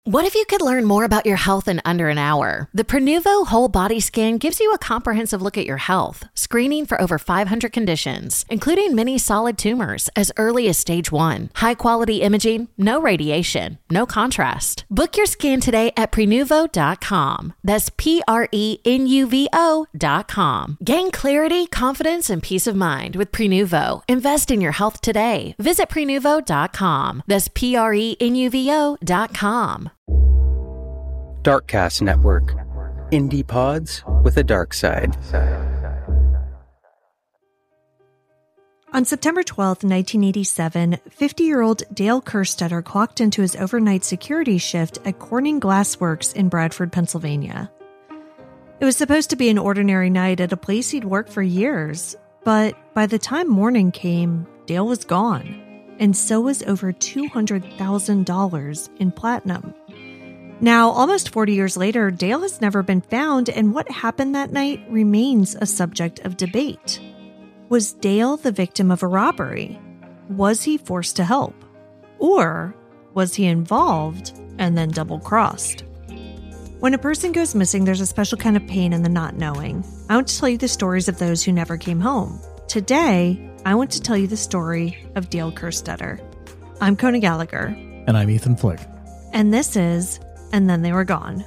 What if you could learn more about your health in under an hour? The Prenuvo Whole Body Scan gives you a comprehensive look at your health, screening for over 500 conditions, including many solid tumors as early as stage 1. High-quality imaging, no radiation, no contrast. Book your scan today at Prenuvo.com. That's Prenuvo.com. Gain clarity, confidence, and peace of mind with Prenuvo. Invest in your health today. Visit Prenuvo.com. That's Prenuvo.com. Darkcast Network. Indie pods with a dark side. On September 12, 1987, 50-year-old Dale Kerstetter clocked into his overnight security shift at Corning Glass Works in Bradford, Pennsylvania. It was supposed to be an ordinary night at a place he'd worked for years, but by the time morning came, Dale was gone, and so was over $200,000 in platinum. Now, almost 40 years later, Dale has never been found, and what happened that night remains a subject of debate. Was Dale the victim of a robbery? Was he forced to help? Or was he involved and then double-crossed? When a person goes missing, there's a special kind of pain in the not knowing. I want to tell you the stories of those who never came home. Today, I want to tell you the story of Dale Kerstetter. I'm Kona Gallagher. And I'm Ethan Flick. And this is And Then They Were Gone.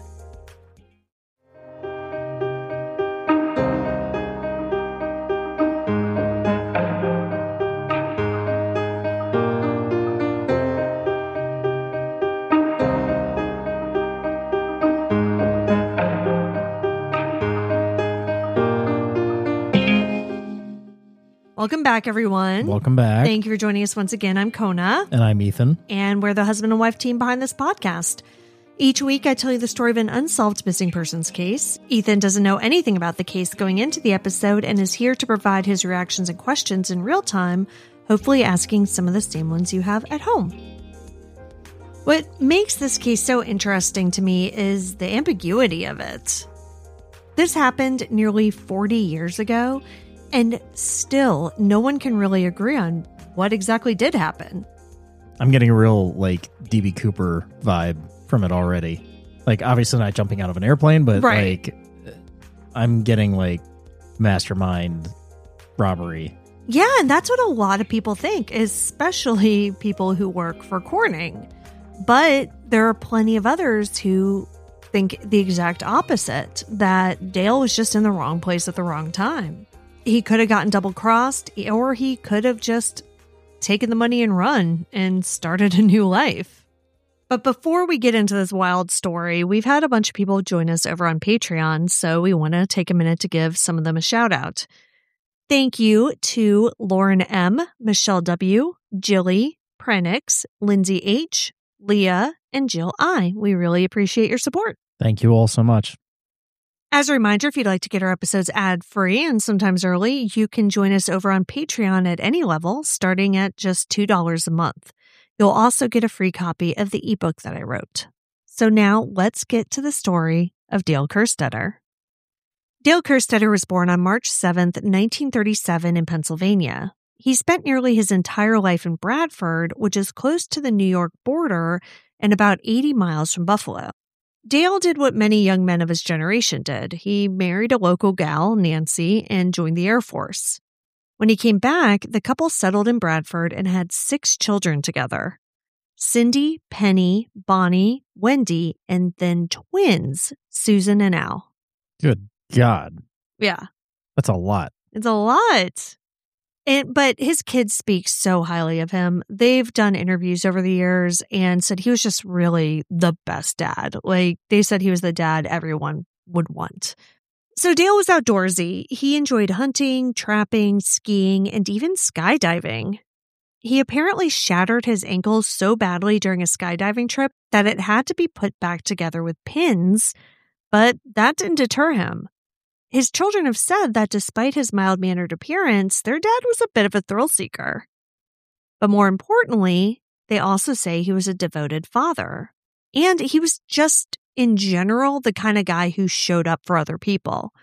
Welcome back, everyone. Welcome back. Thank you for joining us once again. I'm Kona. And I'm Ethan. And we're the husband and wife team behind this podcast. Each week, I tell you the story of an unsolved missing persons case. Ethan doesn't know anything about the case going into the episode and is here to provide his reactions and questions in real time, hopefully asking some of the same ones you have at home. What makes this case so interesting to me is the ambiguity of it. This happened nearly 40 years ago, and still, no one can really agree on what exactly did happen. I'm getting a real, D.B. Cooper vibe from it already. Obviously not jumping out of an airplane, but, right. I'm getting, mastermind robbery. Yeah, and that's what a lot of people think, especially people who work for Corning. But there are plenty of others who think the exact opposite, that Dale was just in the wrong place at the wrong time. He could have gotten double-crossed, or he could have just taken the money and run and started a new life. But before we get into this wild story, we've had a bunch of people join us over on Patreon, so we want to take a minute to give some of them a shout-out. Thank you to Lauren M., Michelle W., Jilly, Prenix, Lindsay H., Leah, and Jill I. We really appreciate your support. Thank you all so much. As a reminder, if you'd like to get our episodes ad-free and sometimes early, you can join us over on Patreon at any level, starting at just $2 a month. You'll also get a free copy of the ebook that I wrote. So now let's get to the story of Dale Kerstetter. Dale Kerstetter was born on March 7th, 1937 in Pennsylvania. He spent nearly his entire life in Bradford, which is close to the New York border and about 80 miles from Buffalo. Dale did what many young men of his generation did. He married a local gal, Nancy, and joined the Air Force. When he came back, the couple settled in Bradford and had 6 children together. Cindy, Penny, Bonnie, Wendy, and then twins, Susan and Al. Good God. Yeah. That's a lot. It's a lot. But his kids speak so highly of him. They've done interviews over the years and said he was just really the best dad. They said he was the dad everyone would want. So Dale was outdoorsy. He enjoyed hunting, trapping, skiing, and even skydiving. He apparently shattered his ankles so badly during a skydiving trip that it had to be put back together with pins, but that didn't deter him. His children have said that despite his mild-mannered appearance, their dad was a bit of a thrill seeker. But more importantly, they also say he was a devoted father. And he was just, in general, the kind of guy who showed up for other people.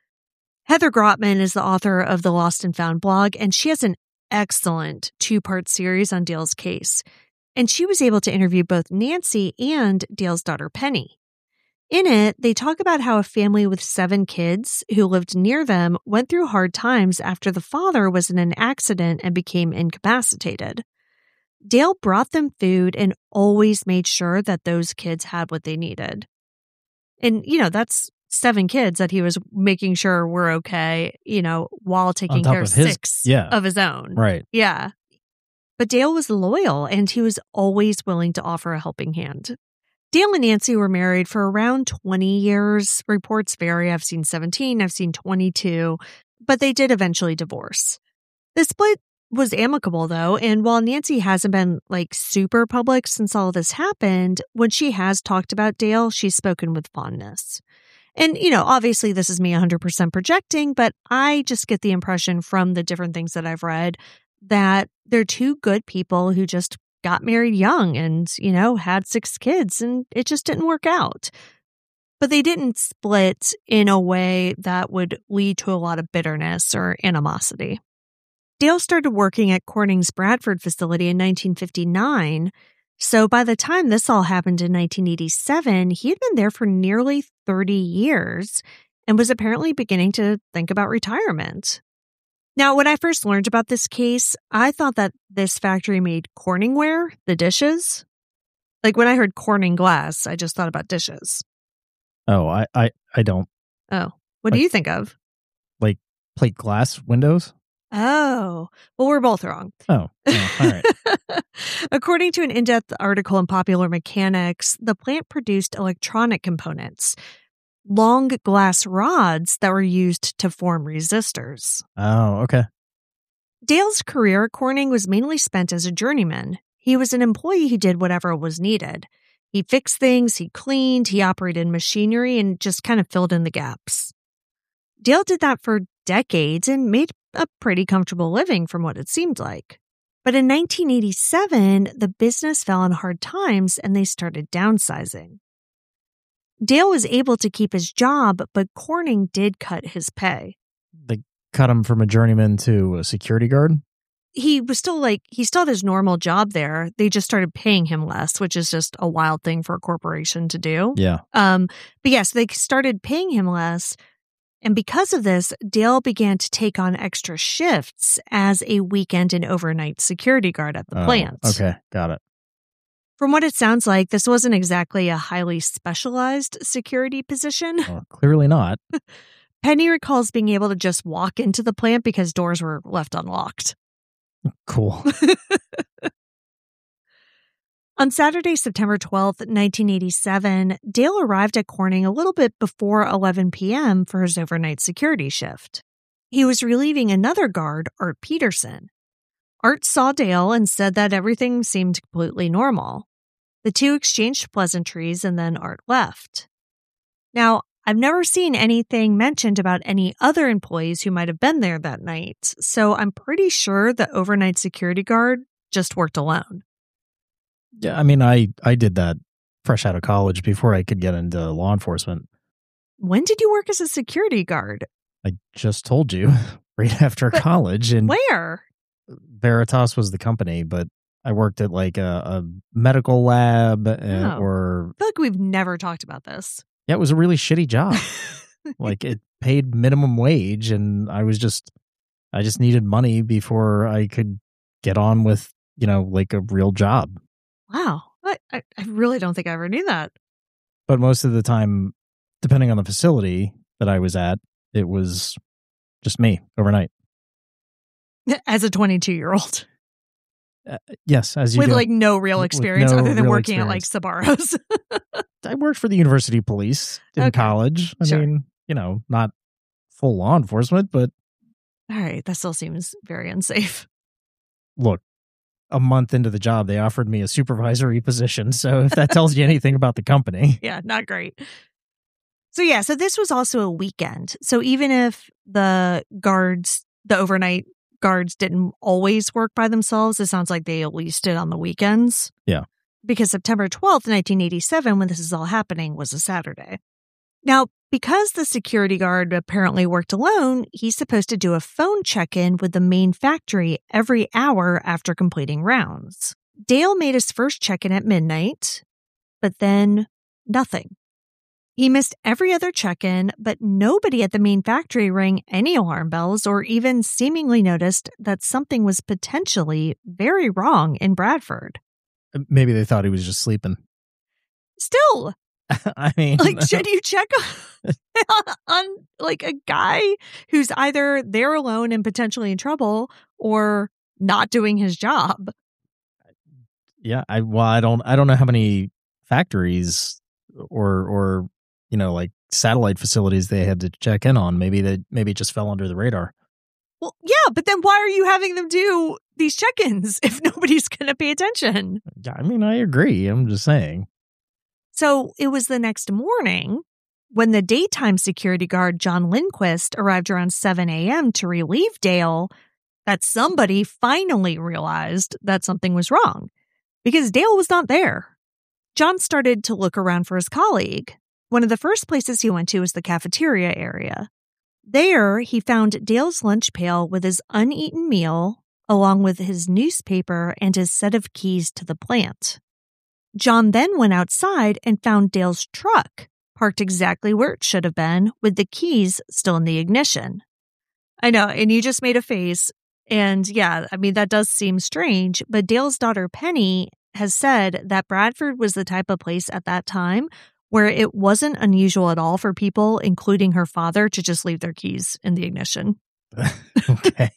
Heather Grotman is the author of the Lost and Found blog, and she has an excellent 2-part series on Dale's case. and she was able to interview both Nancy and Dale's daughter, Penny. In it, they talk about how a family with 7 kids who lived near them went through hard times after the father was in an accident and became incapacitated. Dale brought them food and always made sure that those kids had what they needed. And, that's 7 kids that he was making sure were okay, while taking care of 6 of his own. Right. Yeah. But Dale was loyal and he was always willing to offer a helping hand. Dale and Nancy were married for around 20 years. Reports vary. I've seen 17, I've seen 22, but they did eventually divorce. The split was amicable, though, and while Nancy hasn't been super public since all this happened, when she has talked about Dale, she's spoken with fondness. And, obviously this is me 100% projecting, but I just get the impression from the different things that I've read that they're 2 good people who just got married young and, had 6 kids, and it just didn't work out. But they didn't split in a way that would lead to a lot of bitterness or animosity. Dale started working at Corning's Bradford facility in 1959, so by the time this all happened in 1987, he had been there for nearly 30 years and was apparently beginning to think about retirement. Now, when I first learned about this case, I thought that this factory made Corningware, the dishes. When I heard Corning glass, I just thought about dishes. Oh, I don't. Oh, what do you think of? Plate glass windows? Oh, well, we're both wrong. Oh, all right. According to an in-depth article in Popular Mechanics, the plant produced electronic components, long glass rods that were used to form resistors. Oh, okay. Dale's career at Corning was mainly spent as a journeyman. He was an employee who did whatever was needed. He fixed things, he cleaned, he operated machinery, and just kind of filled in the gaps. Dale did that for decades and made a pretty comfortable living from what it seemed like. But in 1987, the business fell on hard times and they started downsizing. Dale was able to keep his job, but Corning did cut his pay. They cut him from a journeyman to a security guard? He was still he still had his normal job there. They just started paying him less, which is just a wild thing for a corporation to do. Yeah. But yes, they started paying him less. And because of this, Dale began to take on extra shifts as a weekend and overnight security guard at the plant. Okay, got it. From what it sounds like, this wasn't exactly a highly specialized security position. Well, clearly not. Penny recalls being able to just walk into the plant because doors were left unlocked. Cool. On Saturday, September 12th, 1987, Dale arrived at Corning a little bit before 11 p.m. for his overnight security shift. He was relieving another guard, Art Peterson. Art saw Dale and said that everything seemed completely normal. The 2 exchanged pleasantries and then Art left. Now, I've never seen anything mentioned about any other employees who might have been there that night, so I'm pretty sure the overnight security guard just worked alone. Yeah, I mean, I did that fresh out of college before I could get into law enforcement. When did you work as a security guard? I just told you, right after college. And where? Veritas was the company, but I worked at a medical lab or... I feel like we've never talked about this. Yeah, it was a really shitty job. It paid minimum wage, and I just needed money before I could get on with, a real job. Wow. I really don't think I ever knew that. But most of the time, depending on the facility that I was at, it was just me overnight. As a 22-year-old. Yes, as you with do. No real experience other than working at Sbarro's. I worked for the university police in college. I mean, not full law enforcement, but... All right, that still seems very unsafe. Look, a month into the job, they offered me a supervisory position. So if that tells you anything about the company. Yeah, not great. So this was also a weekend. So even if the overnight guards didn't always work by themselves, it sounds like they at least did on the weekends. Yeah. Because September 12th, 1987, when this is all happening, was a Saturday. Now, because the security guard apparently worked alone, he's supposed to do a phone check-in with the main factory every hour after completing rounds. Dale made his first check-in at midnight, but then nothing. He missed every other check-in, but nobody at the main factory rang any alarm bells or even seemingly noticed that something was potentially very wrong in Bradford. Maybe they thought he was just sleeping. Still, I mean, like, should you check on like a guy who's either there alone and potentially in trouble or not doing his job? Yeah, I don't know how many factories or like satellite facilities they had to check in on. Maybe it just fell under the radar. Well, yeah, but then why are you having them do these check-ins if nobody's going to pay attention? Yeah, I mean, I agree. I'm just saying. So it was the next morning when the daytime security guard, John Lindquist, arrived around 7 a.m. to relieve Dale that somebody finally realized that something was wrong because Dale was not there. John started to look around for his colleague. One of the first places he went to was the cafeteria area. There, he found Dale's lunch pail with his uneaten meal, along with his newspaper and his set of keys to the plant. John then went outside and found Dale's truck, parked exactly where it should have been, with the keys still in the ignition. I know, and you just made a face. And yeah, I mean, that does seem strange, but Dale's daughter Penny has said that Bradford was the type of place at that time where it wasn't unusual at all for people, including her father, to just leave their keys in the ignition. Okay.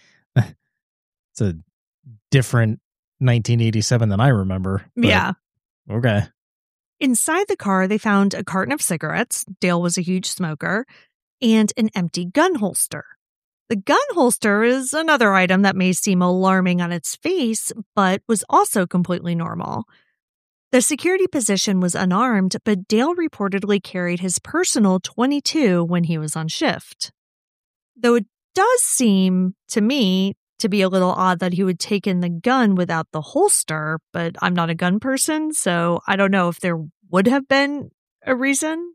It's a different 1987 than I remember. Yeah. Okay. Inside the car, they found a carton of cigarettes. Dale was a huge smoker. And an empty gun holster. The gun holster is another item that may seem alarming on its face, but was also completely normal. The security position was unarmed, but Dale reportedly carried his personal .22 when he was on shift. Though it does seem, to me, to be a little odd that he would take in the gun without the holster, but I'm not a gun person, so I don't know if there would have been a reason.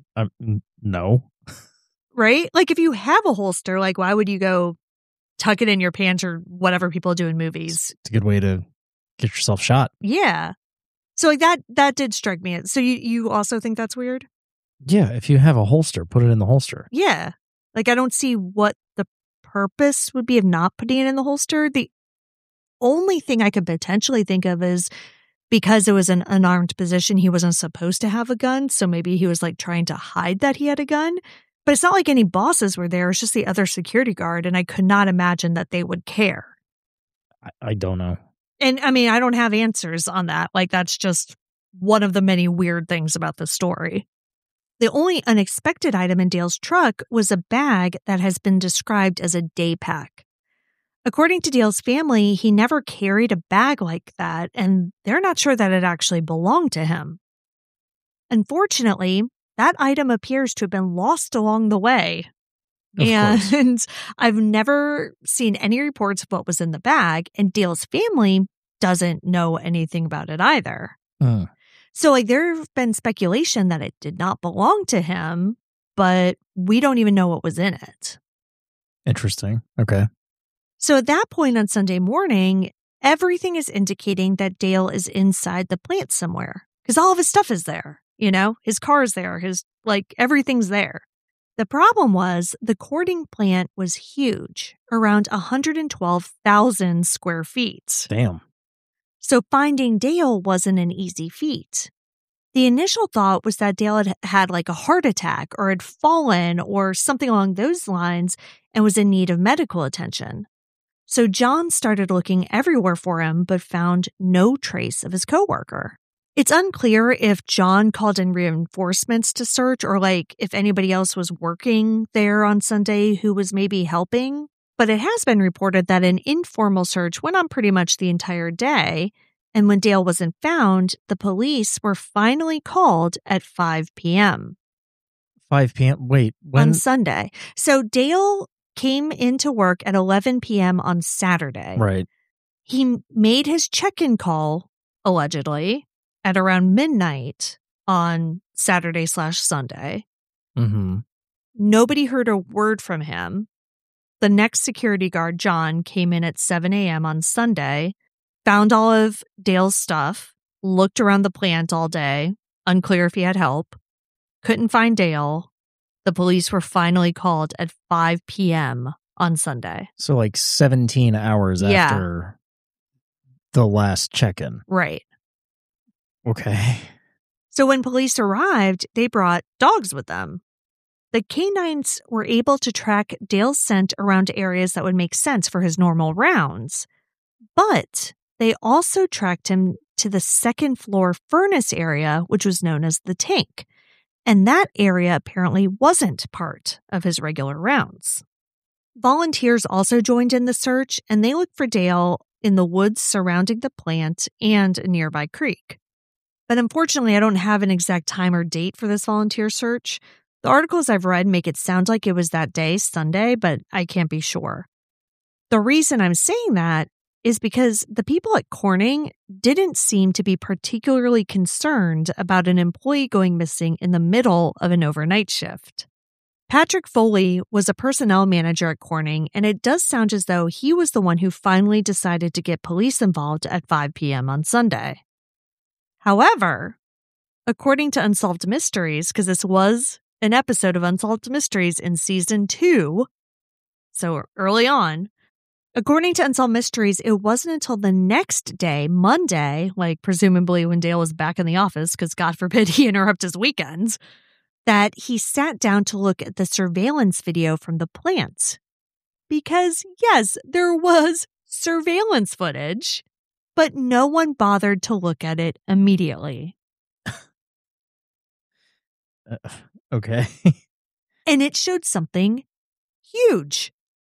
No. Right? Like, if you have a holster, like, why would you go tuck it in your pants or whatever people do in movies? It's a good way to get yourself shot. Yeah. So, like, that did strike me. So, you also think that's weird? Yeah, if you have a holster, put it in the holster. Yeah. Like, I don't see what the purpose would be of not putting it in the holster. The only thing I could potentially think of is because it was an unarmed position, he wasn't supposed to have a gun. So maybe he was, like, trying to hide that he had a gun. But it's not like any bosses were there. It's just the other security guard. And I could not imagine that they would care. I don't know. And I mean, I don't have answers on that. Like, that's just one of the many weird things about the story. The only unexpected item in Dale's truck was a bag that has been described as a day pack. According to Dale's family, he never carried a bag like that, and they're not sure that it actually belonged to him. Unfortunately, that item appears to have been lost along the way. And I've never seen any reports of what was in the bag, and Dale's family doesn't know anything about it either. So, like, there have been speculation that it did not belong to him, but we don't even know what was in it. Interesting. Okay. So at that point on Sunday morning, everything is indicating that Dale is inside the plant somewhere because all of his stuff is there. You know, his car is there. Everything's there. The problem was the cording plant was huge, around 112,000 square feet. Damn. So finding Dale wasn't an easy feat. The initial thought was that Dale had like a heart attack or had fallen or something along those lines and was in need of medical attention. So John started looking everywhere for him, but found no trace of his coworker. It's unclear if John called in reinforcements to search or like if anybody else was working there on Sunday who was maybe helping. But it has been reported that an informal search went on pretty much the entire day. And when Dale wasn't found, the police were finally called at 5 p.m. 5 p.m.? Wait, when? On Sunday. So Dale came into work at 11 p.m. on Saturday. Right. He made his check-in call, allegedly, at around midnight on Saturday/Sunday. Mm-hmm. Nobody heard a word from him. The next security guard, John, came in at 7 a.m. on Sunday. found all of Dale's stuff, looked around the plant all day, unclear if he had help, couldn't find Dale. The police were finally called at 5 p.m. on Sunday. So like 17 hours after the last check-in. Right. Okay. So when police arrived, they brought dogs with them. The canines were able to track Dale's scent around areas that would make sense for his normal rounds. But they also tracked him to the second floor furnace area, which was known as the tank. And that area apparently wasn't part of his regular rounds. Volunteers also joined in the search, and they looked for Dale in the woods surrounding the plant and a nearby creek. But unfortunately, I don't have an exact time or date for this volunteer search. The articles I've read make it sound like it was that day, Sunday, but I can't be sure. The reason I'm saying that is because the people at Corning didn't seem to be particularly concerned about an employee going missing in the middle of an overnight shift. Patrick Foley was a personnel manager at Corning, and it does sound as though he was the one who finally decided to get police involved at 5 p.m. on Sunday. However, according to Unsolved Mysteries, because this was an episode of Unsolved Mysteries in season 2, so early on, according to Unsolved Mysteries, it wasn't until the next day, Monday, like presumably when Dale was back in the office, because God forbid he interrupt his weekends, that he sat down to look at the surveillance video from the plant. Because, yes, there was surveillance footage, but no one bothered to look at it immediately. Okay. And it showed something huge.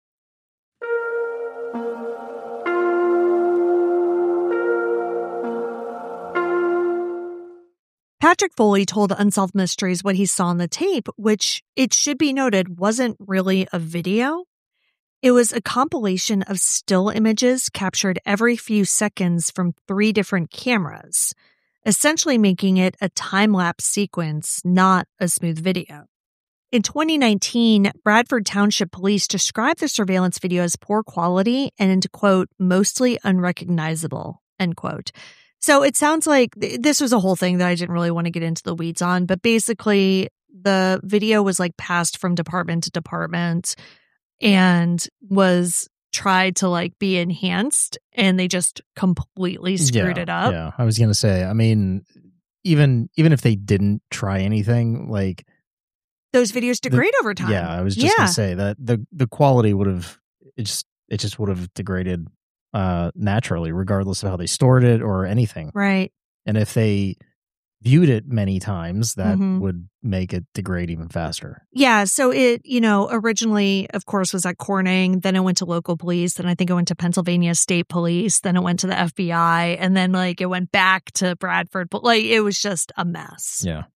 Patrick Foley told Unsolved Mysteries what he saw on the tape, which, it should be noted, wasn't really a video. It was a compilation of still images captured every few seconds from 3 different cameras, essentially making it a time-lapse sequence, not a smooth video. In 2019, Bradford Township Police described the surveillance video as poor quality and, quote, mostly unrecognizable, end quote. So it sounds like this was a whole thing that I didn't really want to get into the weeds on, but basically the video was like passed from department to department and was tried to like be enhanced, and they just completely screwed it up. Yeah, I was going to say, I mean, even if they didn't try anything, like those videos degrade over time. Yeah, I was just going to say that the quality would have, it just would have degraded naturally, regardless of how they stored it or anything. Right. And if they viewed it many times, that would make it degrade even faster. Yeah. So it, originally, of course, was at Corning. Then it went to local police. Then I think it went to Pennsylvania State Police. Then it went to the FBI. And then it went back to Bradford. But it was just a mess. Yeah.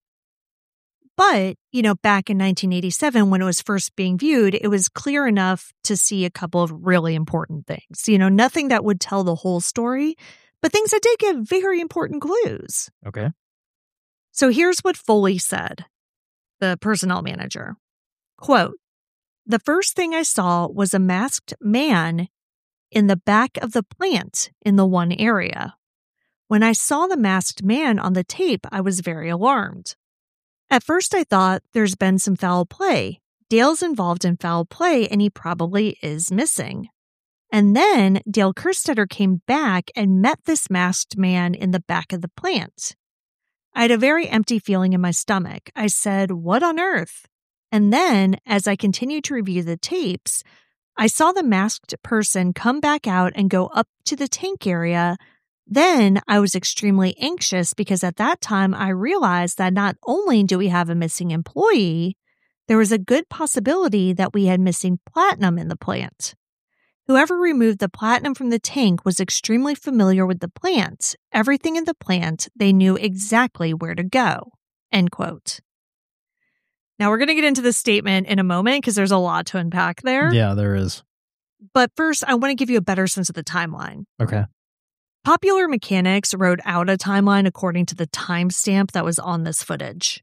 But, back in 1987, when it was first being viewed, it was clear enough to see a couple of really important things. Nothing that would tell the whole story, but things that did give very important clues. Okay. So here's what Foley said, the personnel manager. Quote, "The first thing I saw was a masked man in the back of the plant in the one area. When I saw the masked man on the tape, I was very alarmed. At first, I thought there's been some foul play. Dale's involved in foul play, and he probably is missing. And then Dale Kerstetter came back and met this masked man in the back of the plant. I had a very empty feeling in my stomach. I said, what on earth? And then, as I continued to review the tapes, I saw the masked person come back out and go up to the tank area. Then I was extremely anxious because at that time I realized that not only do we have a missing employee, there was a good possibility that we had missing platinum in the plant. Whoever removed the platinum from the tank was extremely familiar with the plant. Everything in the plant, they knew exactly where to go." End quote. Now we're going to get into this statement in a moment because there's a lot to unpack there. Yeah, there is. But first, I want to give you a better sense of the timeline. Okay. Popular Mechanics wrote out a timeline according to the timestamp that was on this footage.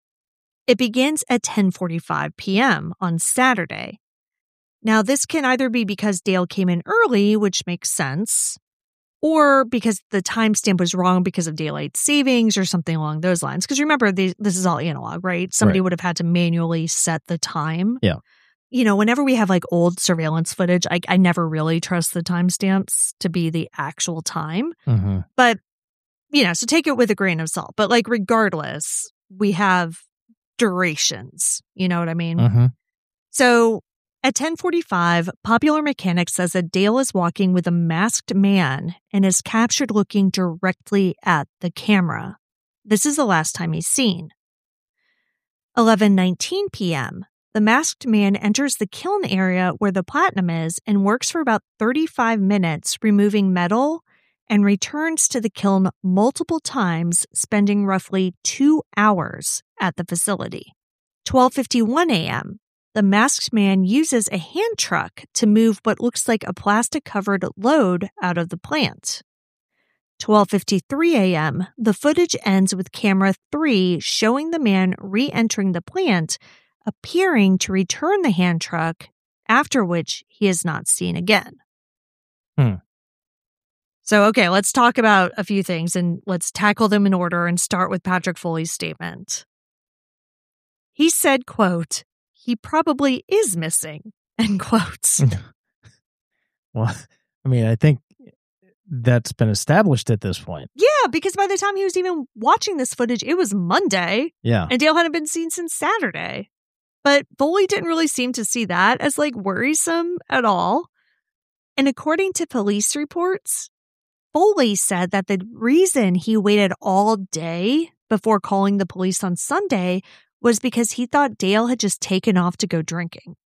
It begins at 10:45 p.m. on Saturday. Now, this can either be because Dale came in early, which makes sense, or because the timestamp was wrong because of daylight savings or something along those lines. Because remember, this is all analog, right? Somebody would have had to manually set the time. Yeah. You know, whenever we have like old surveillance footage, I never really trust the timestamps to be the actual time. Mm-hmm. But, you know, so take it with a grain of salt. But like regardless, we have durations. You know what I mean? Mm-hmm. So at 10:45, Popular Mechanics says that Dale is walking with a masked man and is captured looking directly at the camera. This is the last time he's seen. 11:19 p.m., the masked man enters the kiln area where the platinum is and works for about 35 minutes removing metal and returns to the kiln multiple times, spending roughly 2 hours at the facility. 12:51 a.m., the masked man uses a hand truck to move what looks like a plastic-covered load out of the plant. 12:53 a.m., the footage ends with camera 3 showing the man re-entering the plant, appearing to return the hand truck, after which he is not seen again. So, okay, let's talk about a few things and let's tackle them in order and start with Patrick Foley's statement. He said, quote, "He probably is missing," end quotes. Well, I mean, I think that's been established at this point. Yeah, because by the time he was even watching this footage, it was Monday. Yeah. And Dale hadn't been seen since Saturday. But Foley didn't really seem to see that as like worrisome at all. And according to police reports, Foley said that the reason he waited all day before calling the police on Sunday was because he thought Dale had just taken off to go drinking.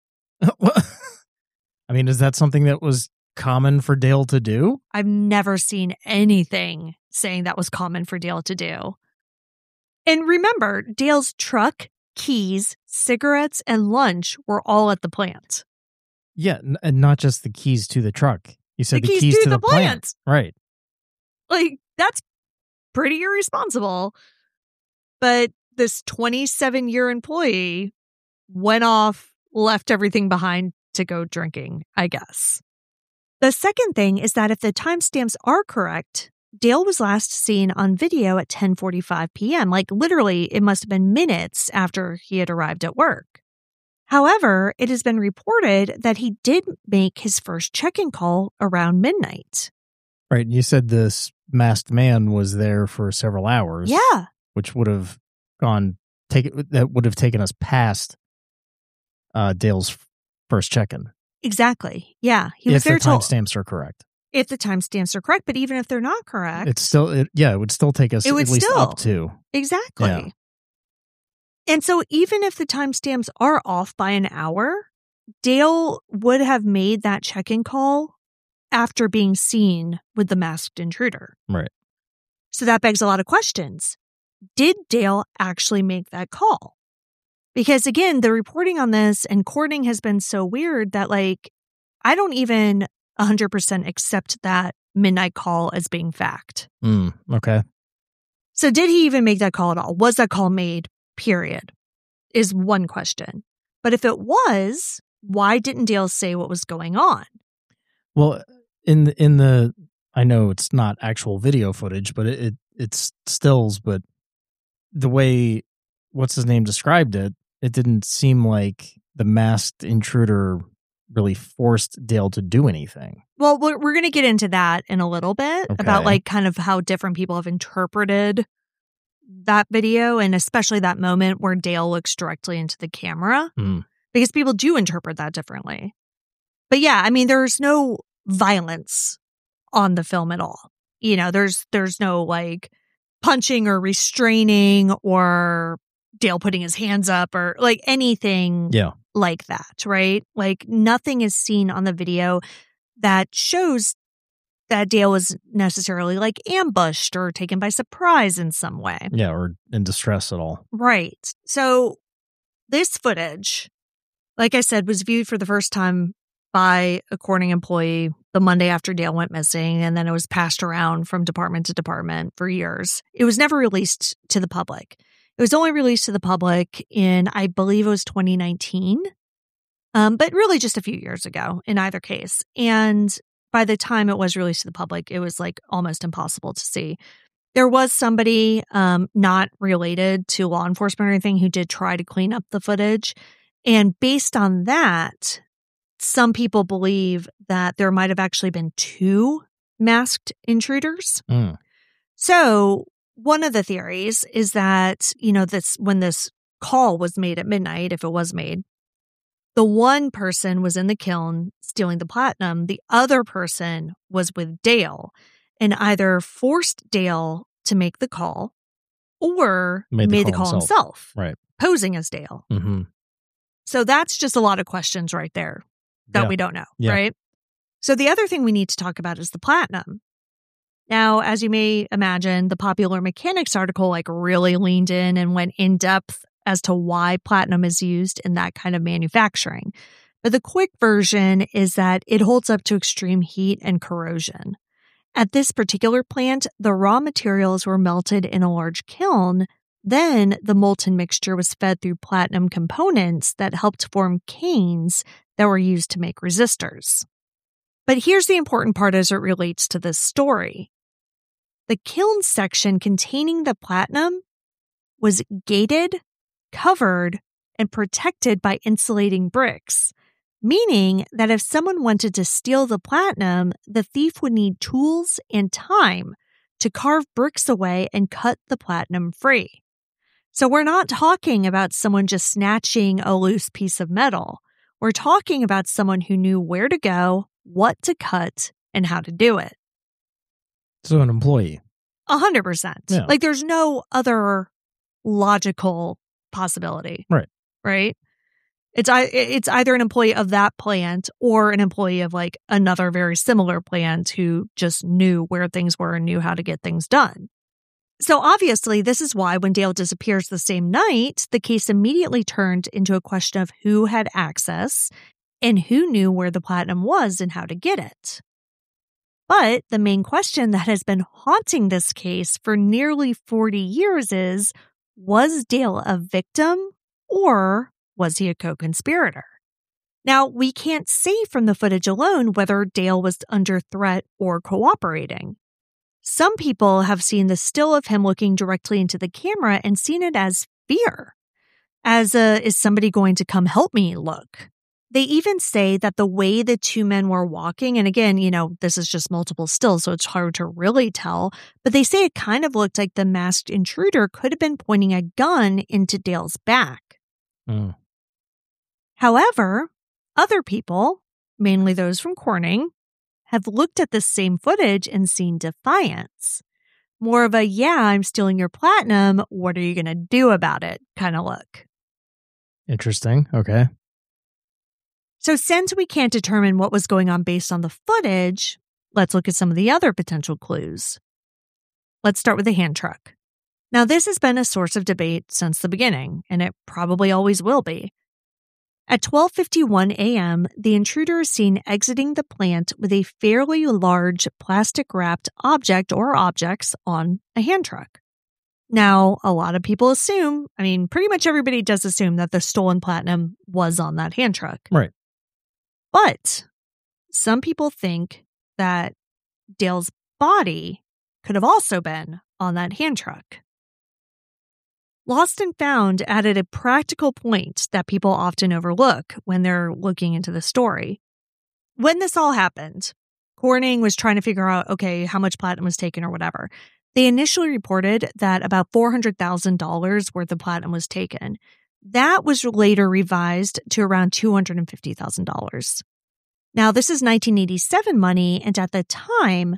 I mean, is that something that was common for Dale to do? I've never seen anything saying that was common for Dale to do. And remember, Dale's truck, keys, cigarettes, and lunch were all at the plant. Yeah, and not just the keys to the truck. You said The the keys keys to to the the plant. plant. Right. Like, that's pretty irresponsible. But this 27-year employee went off, left everything behind to go drinking, I guess. The second thing is that if the timestamps are correct, Dale was last seen on video at 10:45 p.m. Like, literally, it must have been minutes after he had arrived at work. However, it has been reported that he did make his first check-in call around midnight. Right. You said this masked man was there for several hours. Yeah. Which would have that would have taken us past Dale's first check-in. Exactly. Yeah. He was if there the timestamps are correct. If the timestamps are correct, but even if they're not correct, it would still take us at least up to. Exactly. Yeah. And so even if the timestamps are off by an hour, Dale would have made that check-in call after being seen with the masked intruder. Right. So that begs a lot of questions. Did Dale actually make that call? Because again, the reporting on this and courting has been so weird that like, I don't even 100% accept that midnight call as being fact. Okay. So did he even make that call at all? Was that call made? Period. Is one question. But if it was, why didn't Dale say what was going on? Well, in the I know it's not actual video footage, but it's stills, but the way what's his name described it, it didn't seem like the masked intruder really forced Dale to do anything. Well, we're going to get into that in a little bit about like kind of how different people have interpreted that video, and especially that moment where Dale looks directly into the camera, because people do interpret that differently. But yeah, I mean, there's no violence on the film at all. You know, there's no like punching or restraining or Dale putting his hands up or like anything like that, right? Like nothing is seen on the video that shows that Dale was necessarily like ambushed or taken by surprise in some way. Yeah, or in distress at all. Right. So this footage, like I said, was viewed for the first time by a Corning employee the Monday after Dale went missing, and then it was passed around from department to department for years. It was never released to the public. It was only released to the public in, I believe it was 2019, but really just a few years ago in either case. And by the time it was released to the public, it was like almost impossible to see. There was somebody not related to law enforcement or anything who did try to clean up the footage. And based on that, some people believe that there might have actually been 2 masked intruders. So one of the theories is that, when this call was made at midnight, if it was made, the one person was in the kiln stealing the platinum. The other person was with Dale and either forced Dale to make the call or made the call himself, right? Posing as Dale. Mm-hmm. So that's just a lot of questions right there that we don't know, right? So the other thing we need to talk about is the platinum. Now, as you may imagine, the Popular Mechanics article really leaned in and went in depth as to why platinum is used in that kind of manufacturing. But the quick version is that it holds up to extreme heat and corrosion. At this particular plant, the raw materials were melted in a large kiln. Then the molten mixture was fed through platinum components that helped form canes that were used to make resistors. But here's the important part as it relates to this story. The kiln section containing the platinum was gated, covered, and protected by insulating bricks, meaning that if someone wanted to steal the platinum, the thief would need tools and time to carve bricks away and cut the platinum free. So we're not talking about someone just snatching a loose piece of metal. We're talking about someone who knew where to go, what to cut, and how to do it. So an employee. 100%. Yeah. There's no other logical possibility. Right? It's either an employee of that plant or an employee of another very similar plant who just knew where things were and knew how to get things done. So obviously, this is why when Dale disappears the same night, the case immediately turned into a question of who had access and who knew where the platinum was and how to get it. But the main question that has been haunting this case for nearly 40 years is, was Dale a victim or was he a co-conspirator? Now, we can't say from the footage alone whether Dale was under threat or cooperating. Some people have seen the still of him looking directly into the camera and seen it as fear, as a, is somebody going to come help me look. They even say that the way the 2 men were walking, and again, this is just multiple stills, so it's hard to really tell, but they say it kind of looked like the masked intruder could have been pointing a gun into Dale's back. However, other people, mainly those from Corning, have looked at this same footage and seen defiance. More of a, I'm stealing your platinum, what are you going to do about it kind of look. Interesting. Okay. So since we can't determine what was going on based on the footage, let's look at some of the other potential clues. Let's start with the hand truck. Now, this has been a source of debate since the beginning, and it probably always will be. At 12:51 a.m., the intruder is seen exiting the plant with a fairly large plastic-wrapped object or objects on a hand truck. Now, a lot of people assume, pretty much everybody does assume that the stolen platinum was on that hand truck. Right. But some people think that Dale's body could have also been on that hand truck. Lost and Found added a practical point that people often overlook when they're looking into the story. When this all happened, Corning was trying to figure out, how much platinum was taken or whatever. They initially reported that about $400,000 worth of platinum was taken. That was later revised to around $250,000. Now, this is 1987 money, and at the time,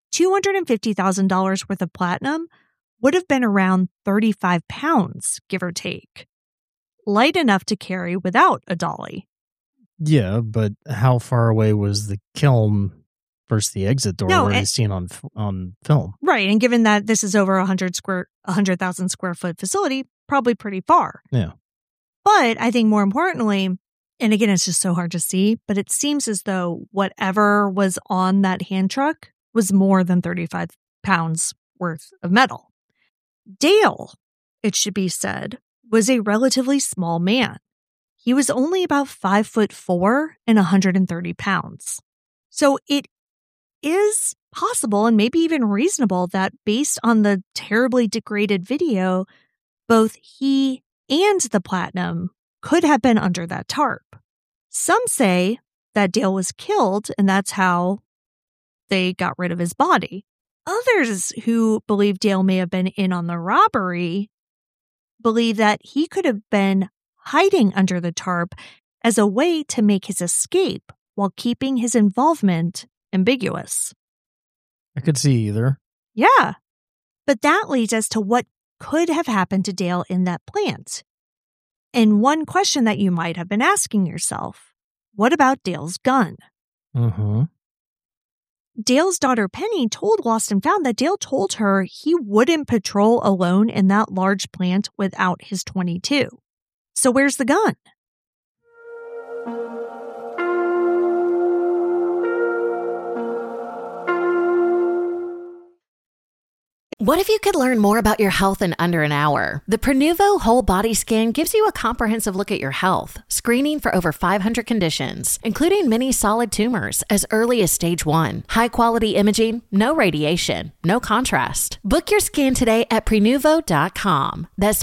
$250,000 worth of platinum would have been around 35 pounds, give or take. Light enough to carry without a dolly. Yeah, but how far away was the kiln versus the exit door already seen on film? Right, and given that this is over 100,000 square foot facility, probably pretty far. Yeah. But I think more importantly, and again, it's just so hard to see, but it seems as though whatever was on that hand truck was more than 35 pounds worth of metal. Dale, it should be said, was a relatively small man. He was only about 5'4" and 130 pounds. So it is possible and maybe even reasonable that based on the terribly degraded video, both he and the Platinum could have been under that tarp. Some say that Dale was killed and that's how they got rid of his body. Others who believe Dale may have been in on the robbery believe that he could have been hiding under the tarp as a way to make his escape while keeping his involvement ambiguous. I could see either. Yeah. But that leads us to what could have happened to Dale in that plant. And one question that you might have been asking yourself, what about Dale's gun? Mm-hmm. Dale's daughter Penny told Lost and Found that Dale told her he wouldn't patrol alone in that large plant without his .22. So where's the gun? What if you could learn more about your health in under an hour? The Prenuvo Whole Body Scan gives you a comprehensive look at your health, screening for over 500 conditions, including many solid tumors as early as stage 1. High-quality imaging, no radiation, no contrast. Book your scan today at Prenuvo.com. That's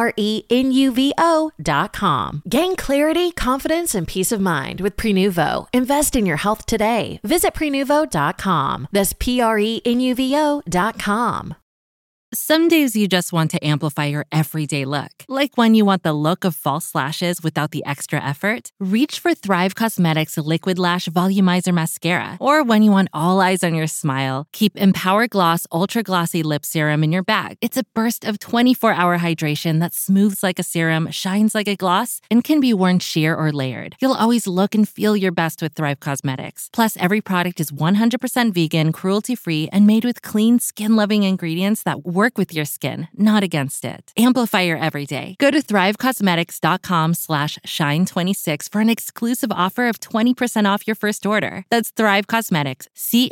Prenuvo.com. Gain clarity, confidence, and peace of mind with Prenuvo. Invest in your health today. Visit Prenuvo.com. That's Prenuvo.com. Some days you just want to amplify your everyday look. Like when you want the look of false lashes without the extra effort. Reach for Thrive Cosmetics Liquid Lash Volumizer Mascara. Or when you want all eyes on your smile, keep Empower Gloss Ultra Glossy Lip Serum in your bag. It's a burst of 24-hour hydration that smooths like a serum, shines like a gloss, and can be worn sheer or layered. You'll always look and feel your best with Thrive Cosmetics. Plus, every product is 100% vegan, cruelty-free, and made with clean, skin-loving ingredients that work with your skin, not against it. Amplify your everyday. Go to thrivecosmetics.com/shine26 for an exclusive offer of 20% off your first order. That's Thrive Cosmetics,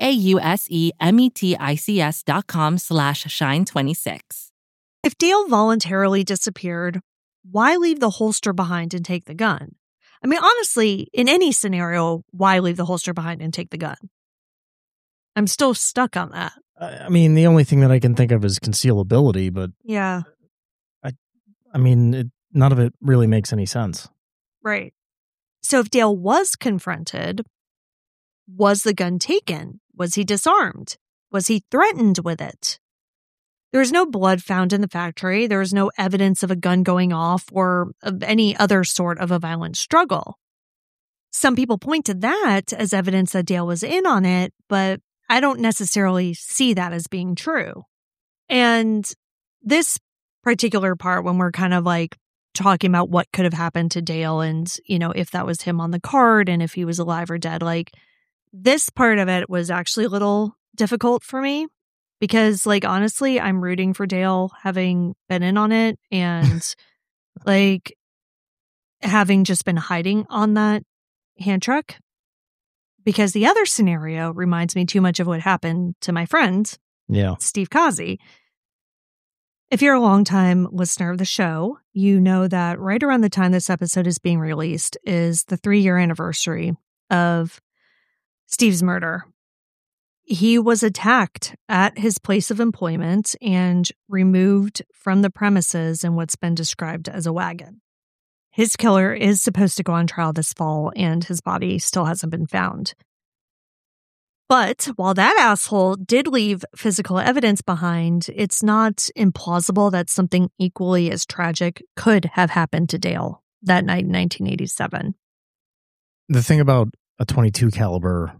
CAUSEMETICS.com/shine26. If Dale voluntarily disappeared, why leave the holster behind and take the gun? I mean, honestly, in any scenario, why leave the holster behind and take the gun? I'm still stuck on that. I mean, the only thing that I can think of is concealability, but Yeah, I mean, none of it really makes any sense. right. So if Dale was confronted, was the gun taken? Was he disarmed? Was he threatened with it? There was no blood found in the factory. There was no evidence of a gun going off or of any other sort of a violent struggle. Some people point to that as evidence that Dale was in on it, but I don't necessarily see that as being true. And this particular part, when we're kind of like talking about what could have happened to Dale and, you know, if that was him on the card and if he was alive or dead, like this part of it was actually a little difficult for me because, like, honestly, I'm rooting for Dale having been in on it and like having just been hiding on that hand truck. Because the other scenario reminds me too much of what happened to my friend, Yeah. Steve Kazi. If you're a longtime listener of the show, you know that right around the time this episode is being released is the 3-year anniversary of Steve's murder. He was attacked at his place of employment and removed from the premises in what's been described as a wagon. His killer is supposed to go on trial this fall, and his body still hasn't been found. But while that asshole did leave physical evidence behind, it's not implausible that something equally as tragic could have happened to Dale that night in 1987. The thing about a .22 caliber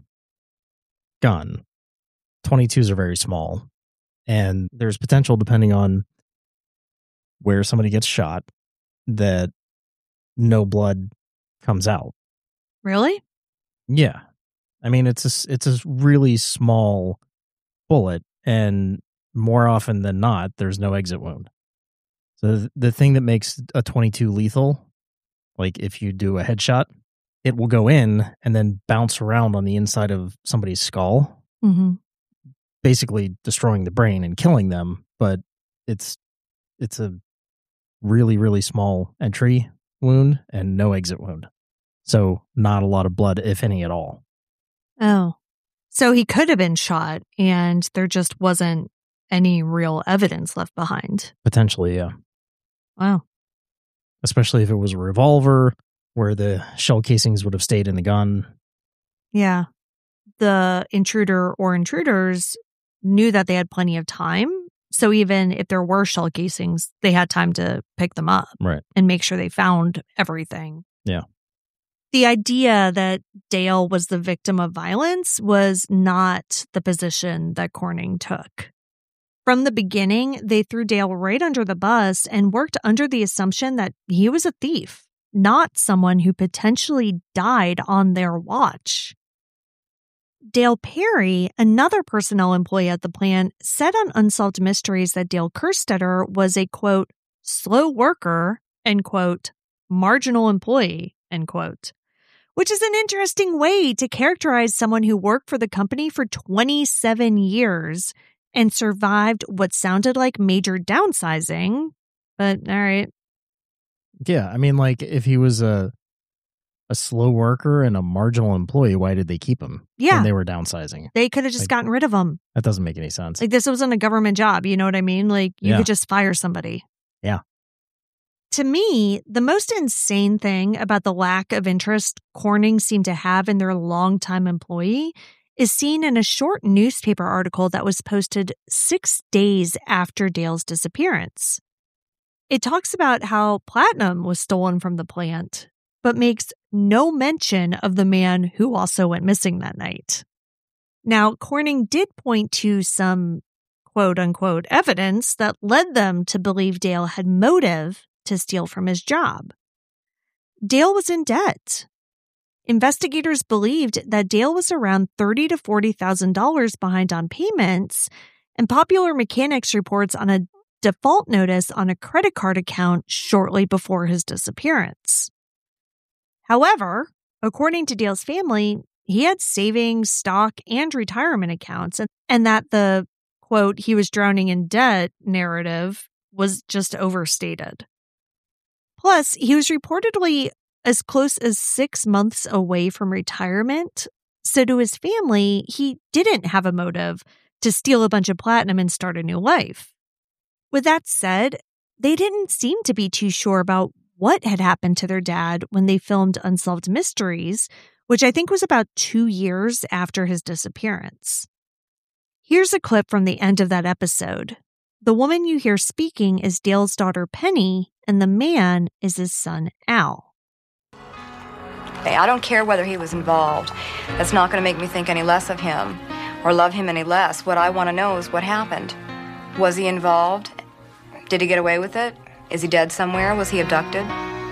gun, 22s are very small, and there's potential, depending on where somebody gets shot, that no blood comes out. Really? Yeah. I mean, it's a really small bullet, and more often than not, there's no exit wound. So the thing that makes a .22 lethal, like if you do a headshot, it will go in and then bounce around on the inside of somebody's skull, basically destroying the brain and killing them. But it's a really, really small entry wound and no exit wound. So not a lot of blood, if any at all. Oh. So he could have been shot, and there just wasn't any real evidence left behind. Potentially, yeah. Wow. Especially if it was a revolver where the shell casings would have stayed in the gun. Yeah. The intruder or intruders knew that they had plenty of time. So even if there were shell casings, they had time to pick them up and make sure they found everything. Yeah. The idea that Dale was the victim of violence was not the position that Corning took. From the beginning, they threw Dale right under the bus and worked under the assumption that he was a thief, not someone who potentially died on their watch. Dale Perry, another personnel employee at the plant, said on Unsolved Mysteries that Dale Kerstetter was a, quote, slow worker, end quote, marginal employee, end quote, which is an interesting way to characterize someone who worked for the company for 27 years and survived what sounded like major downsizing. But all right. Yeah, I mean, like, if he was a slow worker and a marginal employee, why did they keep him when they were downsizing? They could have just gotten rid of him. That doesn't make any sense. Like, this wasn't a government job, you know what I mean? Like, you could just fire somebody. Yeah. To me, the most insane thing about the lack of interest Corning seemed to have in their longtime employee is seen in a short newspaper article that was posted 6 days after Dale's disappearance. It talks about how platinum was stolen from the plant, but makes no mention of the man who also went missing that night. Now, Corning did point to some quote-unquote evidence that led them to believe Dale had motive to steal from his job. Dale was in debt. Investigators believed that Dale was around $30,000 to $40,000 behind on payments, and Popular Mechanics reports on a default notice on a credit card account shortly before his disappearance. However, according to Dale's family, he had savings, stock, and retirement accounts, and that the, quote, he was drowning in debt narrative was just overstated. Plus, he was reportedly as close as 6 months away from retirement, so to his family, he didn't have a motive to steal a bunch of platinum and start a new life. With that said, they didn't seem to be too sure about what had happened to their dad when they filmed Unsolved Mysteries, which I think was about 2 years after his disappearance. Here's a clip from the end of that episode. The woman you hear speaking is Dale's daughter Penny, and the man is his son Al. I don't care whether he was involved. That's not going to make me think any less of him or love him any less. What I want to know is what happened. Was he involved? Did he get away with it? Is he dead somewhere? Was he abducted?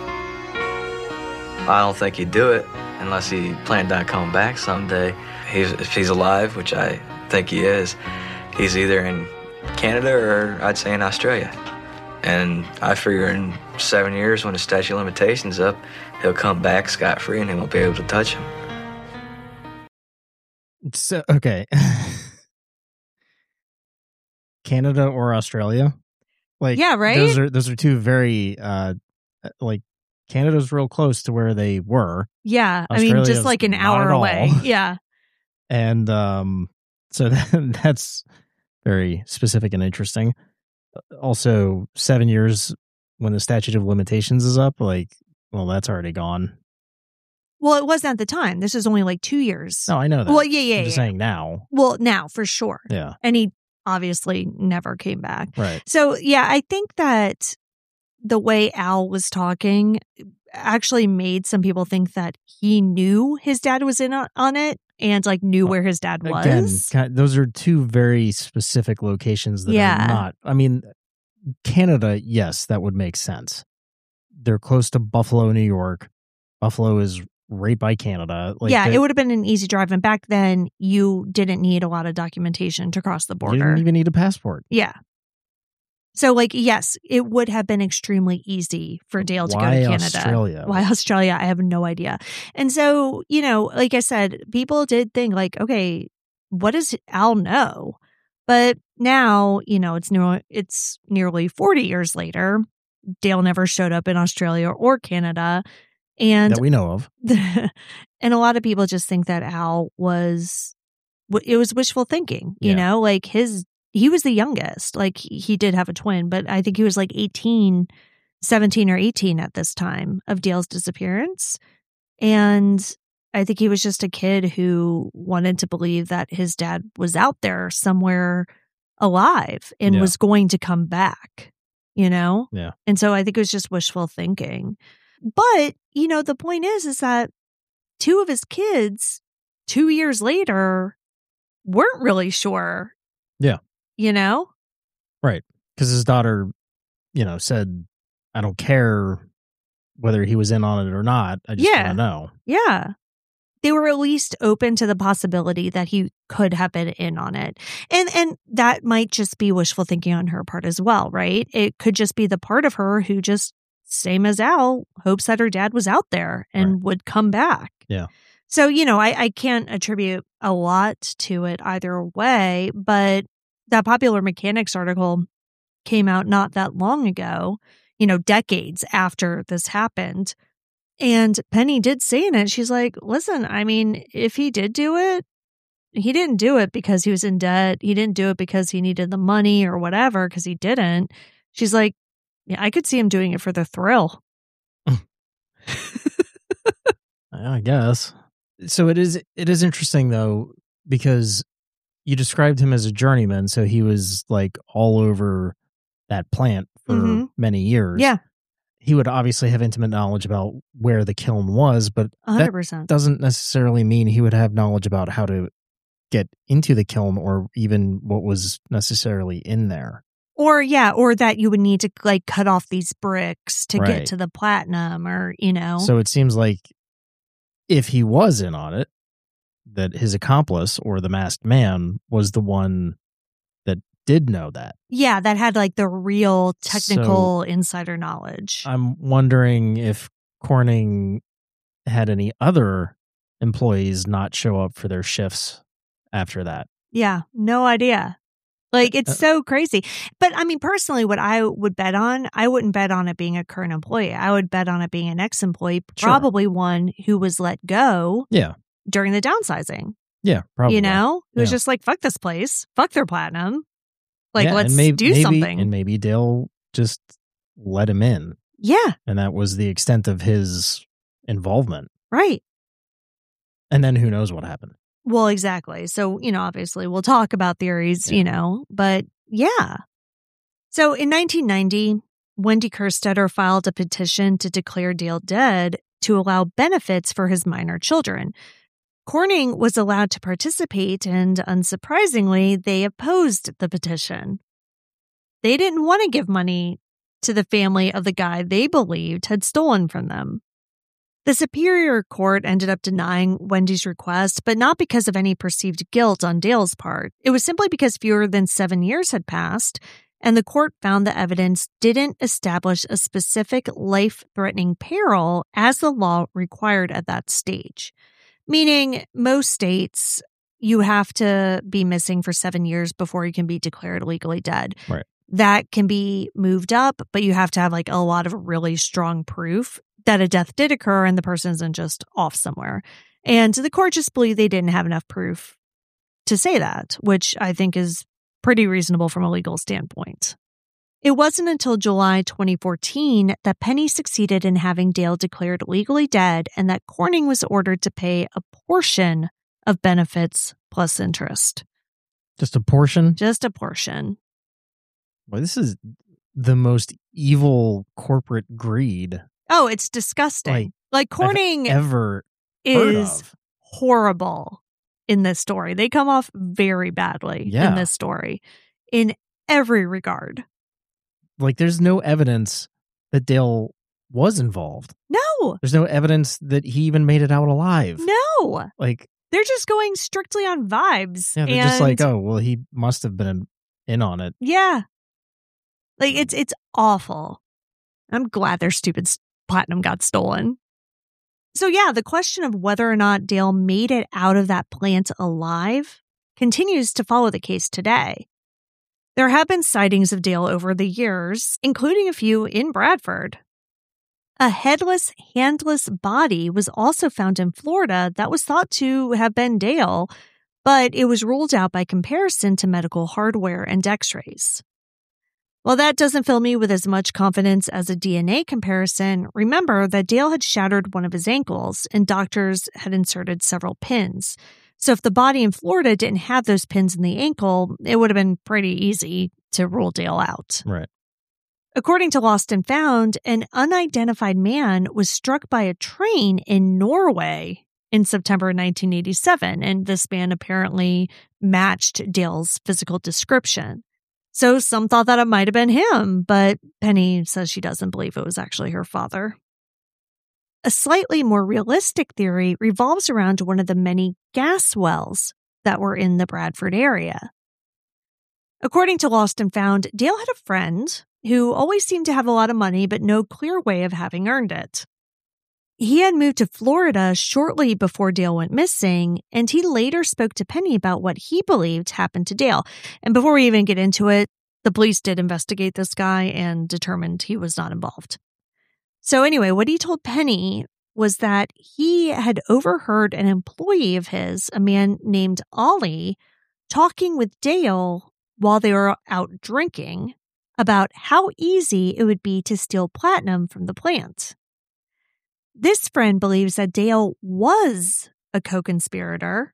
I don't think he'd do it unless he planned on coming back someday. If he's alive, which I think he is, he's either in Canada or I'd say in Australia. And I figure in 7 years when the statute of limitations up, he'll come back scot-free and they won't be able to touch him. So, okay. Canada or Australia? Like, yeah, right? Those are two very, like, Canada's real close to where they were. Yeah, I mean, just like an hour away. Yeah. And so that's very specific and interesting. Also, 7 years when the statute of limitations is up, like, well, that's already gone. Well, it wasn't at the time. This was only like 2 years. No, I know that. Well, yeah. I'm just saying now. Well, now, for sure. Yeah. And he obviously never came back. Right. So, yeah, I think that the way Al was talking actually made some people think that he knew his dad was in on it and like knew where his dad was. Again, those are two very specific locations that are not. I mean, Canada, yes, that would make sense. They're close to Buffalo, New York. Buffalo is right by Canada. Like, yeah, it would have been an easy drive. And back then, you didn't need a lot of documentation to cross the border. You didn't even need a passport. Yeah. So, like, yes, it would have been extremely easy for Dale to go to Canada. Australia? Why Australia? I have no idea. And so, you know, like I said, people did think, like, okay, what does Al know? But now, you know, it's nearly 40 years later. Dale never showed up in Australia or Canada. And that we know of. And a lot of people just think that Al was it was wishful thinking, you know, like he was the youngest. Like he did have a twin, but I think he was like 17 or 18 at this time of Dale's disappearance. And I think he was just a kid who wanted to believe that his dad was out there somewhere alive and was going to come back, you know? Yeah. And so I think it was just wishful thinking. But, you know, the point is that two of his kids 2 years later weren't really sure. Yeah. You know? Right. Because his daughter, you know, said, I don't care whether he was in on it or not. I just want to know. Yeah. They were at least open to the possibility that he could have been in on it. And that might just be wishful thinking on her part as well, right? It could just be the part of her who just, same as Al, hopes that her dad was out there and would come back. Yeah. So, you know, I can't attribute a lot to it either way, but that Popular Mechanics article came out not that long ago, you know, decades after this happened. And Penny did say in it, she's like, listen, I mean, if he did do it, he didn't do it because he was in debt. He didn't do it because he needed the money or whatever, because he didn't. She's like, yeah, I could see him doing it for the thrill. I guess. So it is interesting, though, because you described him as a journeyman. So he was like all over that plant for many years. Yeah. He would obviously have intimate knowledge about where the kiln was, but 100%. that doesn't necessarily mean he would have knowledge about how to get into the kiln or even what was necessarily in there. Or that you would need to like cut off these bricks to get to the platinum or, you know. So it seems like if he was in on it, that his accomplice or the masked man was the one that did know that. Yeah, that had like the real technical insider knowledge. I'm wondering if Corning had any other employees not show up for their shifts after that. Yeah, no idea. Like, it's so crazy. But I mean, personally, what I would bet on, I wouldn't bet on it being a current employee. I would bet on it being an ex-employee, probably one who was let go during the downsizing. Yeah, probably. You know? It was just like, fuck this place. Fuck their platinum. Like, let's do something. And maybe Dale just let him in. Yeah. And that was the extent of his involvement. Right. And then who knows what happened. Well, exactly. So, you know, obviously we'll talk about theories, you know, but yeah. So in 1990, Wendy Kerstetter filed a petition to declare Dale dead to allow benefits for his minor children. Corning was allowed to participate, and unsurprisingly, they opposed the petition. They didn't want to give money to the family of the guy they believed had stolen from them. The Superior Court ended up denying Wendy's request, but not because of any perceived guilt on Dale's part. It was simply because fewer than 7 years had passed, and the court found the evidence didn't establish a specific life-threatening peril as the law required at that stage. Meaning, most states, you have to be missing for 7 years before you can be declared legally dead. Right. That can be moved up, but you have to have like a lot of really strong proof that a death did occur and the person isn't just off somewhere. And the court just believed they didn't have enough proof to say that, which I think is pretty reasonable from a legal standpoint. It wasn't until July 2014 that Penny succeeded in having Dale declared legally dead and that Corning was ordered to pay a portion of benefits plus interest. Just a portion? Just a portion. Well, this is the most evil corporate greed. Oh, it's disgusting. Like Corning ever is horrible in this story. They come off very badly in this story in every regard. Like, there's no evidence that Dale was involved. No. There's no evidence that he even made it out alive. No. Like, they're just going strictly on vibes. Yeah, they're just like, oh, well, he must have been in on it. Yeah. Like, it's awful. I'm glad their stupid platinum got stolen. So yeah, the question of whether or not Dale made it out of that plant alive continues to follow the case today. There have been sightings of Dale over the years, including a few in Bradford. A headless, handless body was also found in Florida that was thought to have been Dale, but it was ruled out by comparison to medical hardware and x-rays. While that doesn't fill me with as much confidence as a DNA comparison, remember that Dale had shattered one of his ankles and doctors had inserted several pins. So if the body in Florida didn't have those pins in the ankle, it would have been pretty easy to rule Dale out. Right. According to Lost and Found, an unidentified man was struck by a train in Norway in September 1987, and this man apparently matched Dale's physical description. So some thought that it might have been him, but Penny says she doesn't believe it was actually her father. A slightly more realistic theory revolves around one of the many gas wells that were in the Bradford area. According to Lost and Found, Dale had a friend who always seemed to have a lot of money but no clear way of having earned it. He had moved to Florida shortly before Dale went missing, and he later spoke to Penny about what he believed happened to Dale. And before we even get into it, the police did investigate this guy and determined he was not involved. So anyway, what he told Penny was that he had overheard an employee of his, a man named Ollie, talking with Dale while they were out drinking about how easy it would be to steal platinum from the plant. This friend believes that Dale was a co-conspirator,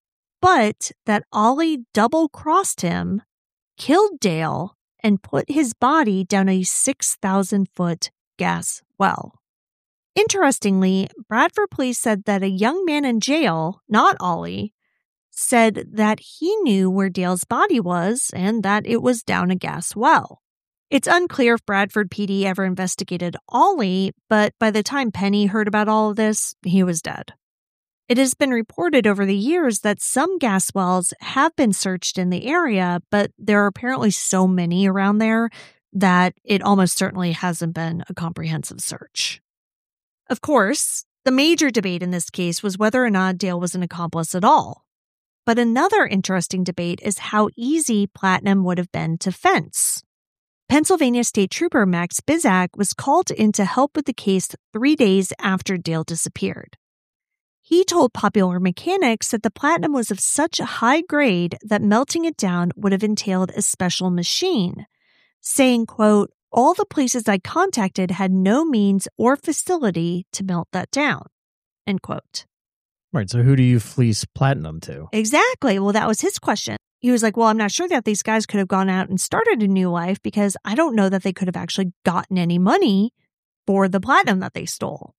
but that Ollie double-crossed him, killed Dale, and put his body down a 6,000-foot gas well. Interestingly, Bradford police said that a young man in jail, not Ollie, said that he knew where Dale's body was and that it was down a gas well. It's unclear if Bradford PD ever investigated Ollie, but by the time Penny heard about all of this, he was dead. It has been reported over the years that some gas wells have been searched in the area, but there are apparently so many around there that it almost certainly hasn't been a comprehensive search. Of course, the major debate in this case was whether or not Dale was an accomplice at all. But another interesting debate is how easy platinum would have been to fence. Pennsylvania State Trooper Max Bizak was called in to help with the case 3 days after Dale disappeared. He told Popular Mechanics that the platinum was of such a high grade that melting it down would have entailed a special machine, saying, quote, "All the places I contacted had no means or facility to melt that down," end quote. Right, so who do you fleece platinum to? Exactly. Well, that was his question. He was like, well, I'm not sure that these guys could have gone out and started a new life because I don't know that they could have actually gotten any money for the platinum that they stole.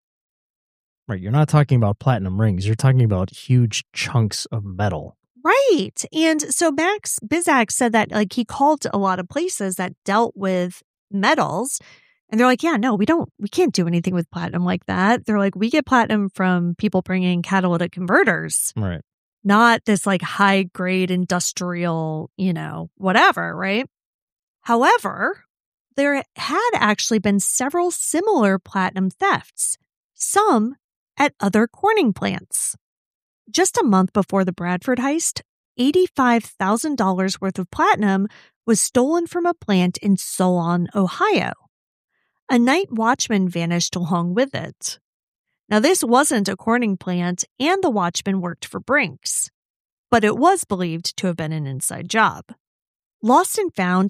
Right, you're not talking about platinum rings. You're talking about huge chunks of metal. Right. And so Max Bizak said that he called a lot of places that dealt with metals. And they're like, yeah, no, we can't do anything with platinum like that. They're like, we get platinum from people bringing catalytic converters. Right. Not this high grade industrial, whatever, right? However, there had actually been several similar platinum thefts, some at other Corning plants. Just a month before the Bradford heist, $85,000 worth of platinum was stolen from a plant in Solon, Ohio. A night watchman vanished along with it. Now, this wasn't a Corning plant, and the watchman worked for Brinks, but it was believed to have been an inside job. Lost and Found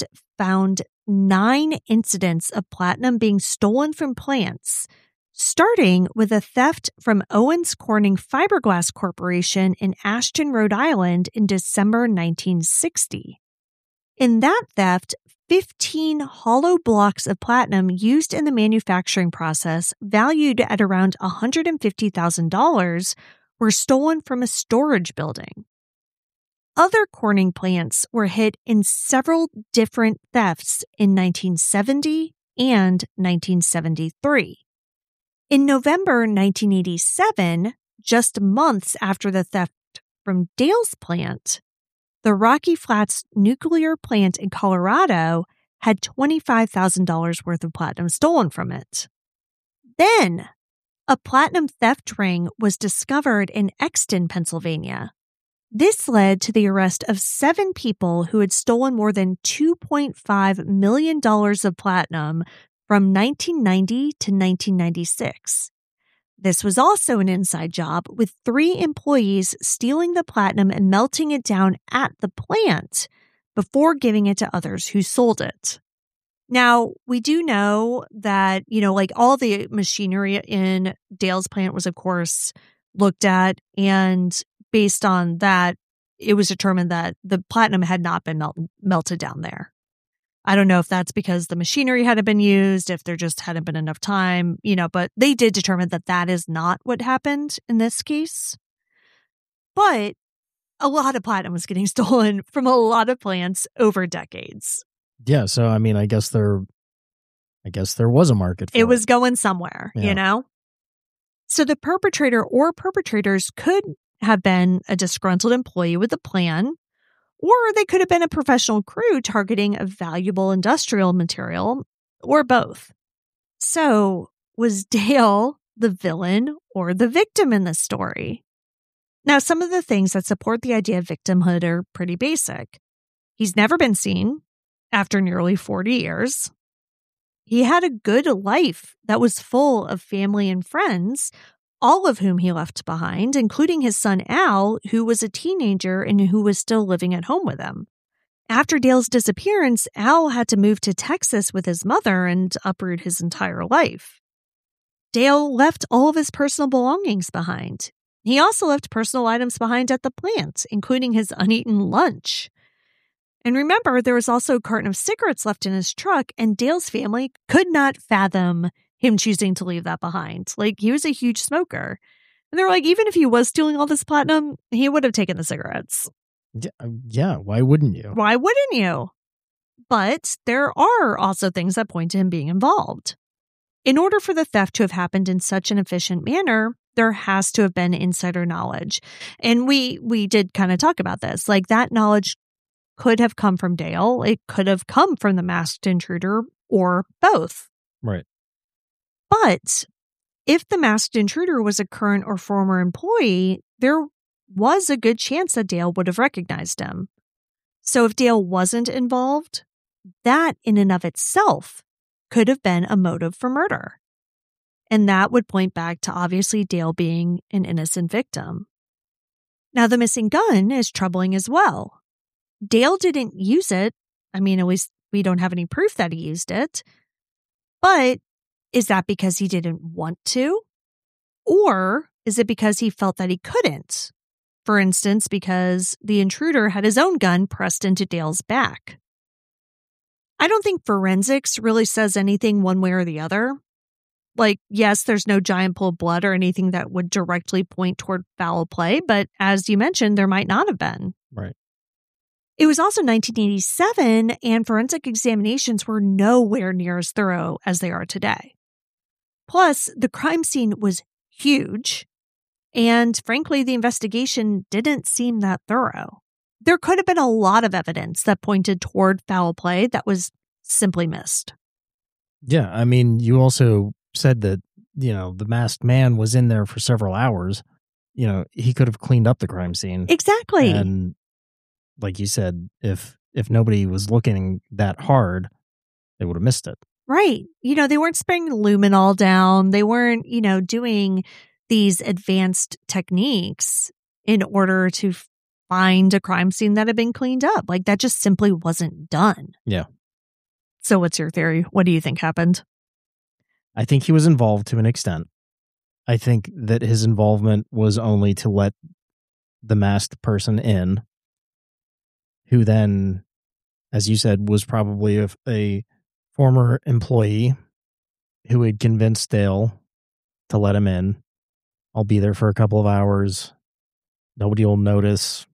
9 incidents of platinum being stolen from plants, starting with a theft from Owens Corning Fiberglass Corporation in Ashton, Rhode Island in December 1960. In that theft, 15 hollow blocks of platinum used in the manufacturing process, valued at around $150,000, were stolen from a storage building. Other Corning plants were hit in several different thefts in 1970 and 1973. In November 1987, just months after the theft from Dale's plant, the Rocky Flats nuclear plant in Colorado had $25,000 worth of platinum stolen from it. Then, a platinum theft ring was discovered in Exton, Pennsylvania. This led to the arrest of 7 people who had stolen more than $2.5 million of platinum from 1990 to 1996. This was also an inside job, with 3 employees stealing the platinum and melting it down at the plant before giving it to others who sold it. Now, we do know that, like all the machinery in Dale's plant was, of course, looked at, and based on that, it was determined that the platinum had not been melted down there. I don't know if that's because the machinery hadn't been used, if there just hadn't been enough time, but they did determine that that is not what happened in this case. But a lot of platinum was getting stolen from a lot of plants over decades. Yeah, so I mean, I guess there was a market for it. It was going somewhere, So the perpetrator or perpetrators could have been a disgruntled employee with a plan, or they could have been a professional crew targeting a valuable industrial material, or both. So, was Dale the villain or the victim in this story? Now, some of the things that support the idea of victimhood are pretty basic. He's never been seen after nearly 40 years. He had a good life that was full of family and friends, all of whom he left behind, including his son Al, who was a teenager and who was still living at home with him. After Dale's disappearance, Al had to move to Texas with his mother and uproot his entire life. Dale left all of his personal belongings behind. He also left personal items behind at the plant, including his uneaten lunch. And remember, there was also a carton of cigarettes left in his truck, and Dale's family could not fathom him choosing to leave that behind. Like, he was a huge smoker. And they were like, even if he was stealing all this platinum, he would have taken the cigarettes. Yeah, why wouldn't you? Why wouldn't you? But there are also things that point to him being involved. In order for the theft to have happened in such an efficient manner, there has to have been insider knowledge. And we did kind of talk about this. Like, that knowledge could have come from Dale. It could have come from the masked intruder, or both. Right. But if the masked intruder was a current or former employee, there was a good chance that Dale would have recognized him. So if Dale wasn't involved, that in and of itself could have been a motive for murder. And that would point back to obviously Dale being an innocent victim. Now, the missing gun is troubling as well. Dale didn't use it. I mean, at least we don't have any proof that he used it. But is that because he didn't want to? Or is it because he felt that he couldn't? For instance, because the intruder had his own gun pressed into Dale's back. I don't think forensics really says anything one way or the other. Like, yes, there's no giant pool of blood or anything that would directly point toward foul play, but as you mentioned, there might not have been. Right. It was also 1987, and forensic examinations were nowhere near as thorough as they are today. Plus, the crime scene was huge, and frankly, the investigation didn't seem that thorough. There could have been a lot of evidence that pointed toward foul play that was simply missed. Yeah, I mean, you also said that, the masked man was in there for several hours. He could have cleaned up the crime scene. Exactly. And like you said, if nobody was looking that hard, they would have missed it. Right. They weren't spraying luminol down. They weren't, doing these advanced techniques in order to find a crime scene that had been cleaned up. Like, that just simply wasn't done. Yeah. So what's your theory? What do you think happened? I think he was involved to an extent. I think that his involvement was only to let the masked person in, who then, as you said, was probably a former employee who had convinced Dale to let him in. I'll be there for a couple of hours. Nobody will notice,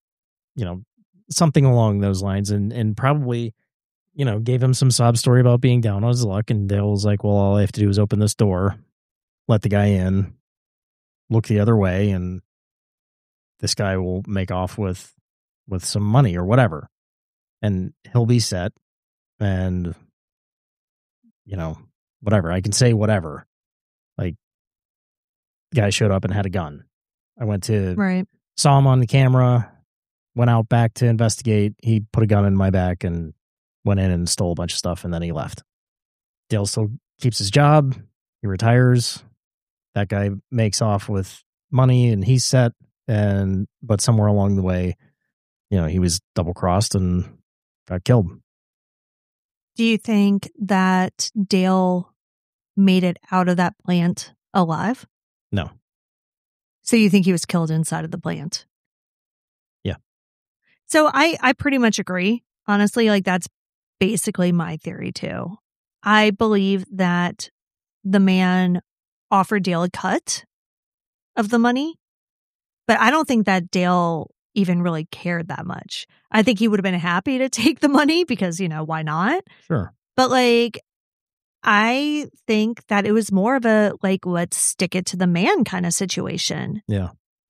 something along those lines. And probably, gave him some sob story about being down on his luck. And Dale was like, well, all I have to do is open this door, let the guy in, look the other way, and this guy will make off with some money or whatever. And he'll be set. And, whatever. I can say whatever. Like, the guy showed up and had a gun. I went to, saw him on the camera, went out back to investigate. He put a gun in my back and went in and stole a bunch of stuff, and then he left. Dale still keeps his job. He retires. that guy makes off with money and he's set, but somewhere along the way, he was double-crossed and got killed. Do you think that Dale made it out of that plant alive? No. So you think he was killed inside of the plant? Yeah. So I pretty much agree. Honestly, like that's basically my theory too. I believe that the man offered Dale a cut of the money, but I don't think that Dale even really cared that much. I think he would have been happy to take the money because, why not? Sure. But like, I think that it was more of a like, let's stick it to the man kind of situation. Yeah.